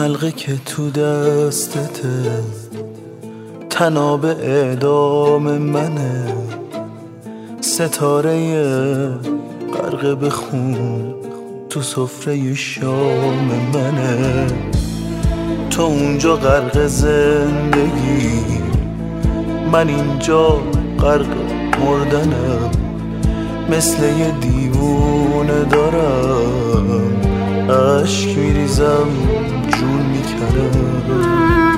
حلقه که تو دستته تناب اعدام منه، ستاره غرق به خون تو سفره شام منه. تو اونجا غرق زندگی، من اینجا غرق مردنم، مثل یه دیوونه دارم عشق میریزم جون میکنم.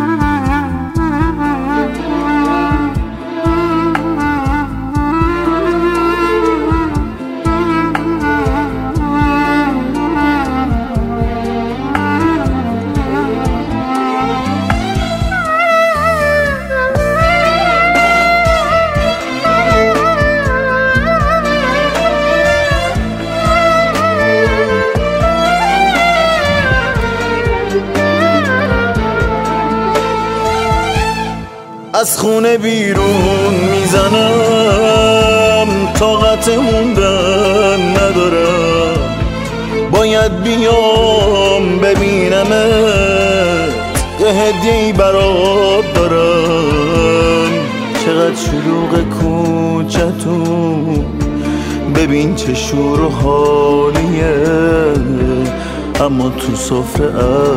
از خونه بیرون میزنم، طاقت موندن ندارم، باید بیام ببینمت، یه هدیه‌ای برات دارم. چقدر شلوغ کوچه‌تون، ببین چه شور و حالیه، اما تو سفره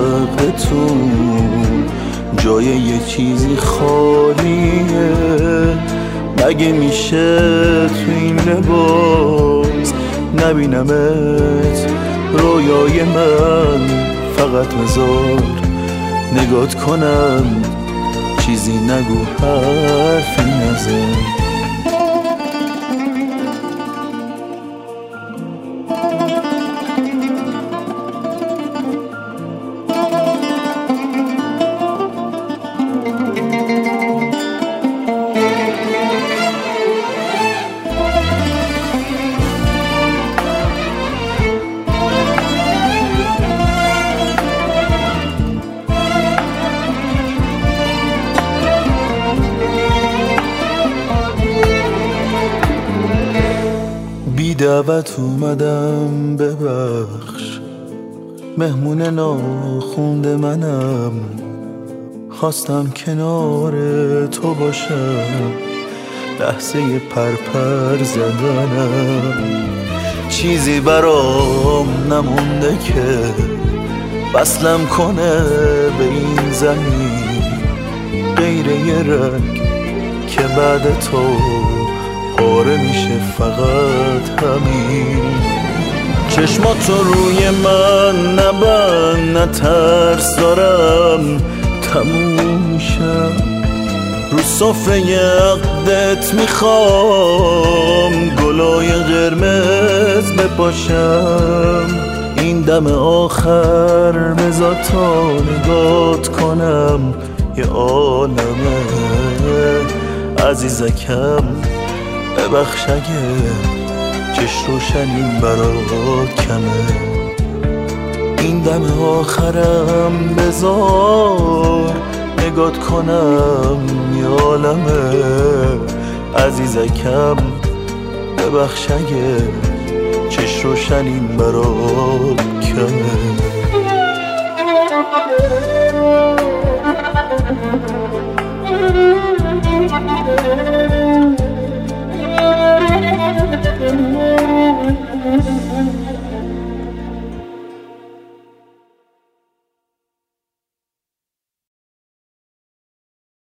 عقلتون جای یه چیزی خالیه. مگه میشه تو این لباس نبینمت رویای من؟ فقط بذار نگات کنم، چیزی نگو حرفی نزن. دعوت اومدم ببخش، مهمون ناخونده منم، خواستم کنار تو باشم، لحظه پرپر زدنم. چیزی برام نمونده که وصلم کنه به این زمین، غیر یه رنگ که بعد تو پاره میشه، فقط همین. چشماتو روی من نبند، نترس دارم تموم شم، رو سفره عقدت میخوام گلای قرمز بپاشم. این دم آخر بذار تا نگات کنم، یه عالمه عزیزکم، ببخش اگه چشم روشنیم برات کمه. این دم آخرم بذار نگات کنم، یه عالمه عزیزکم، ببخش اگه چشم روشنیم برات کمه. Thank you.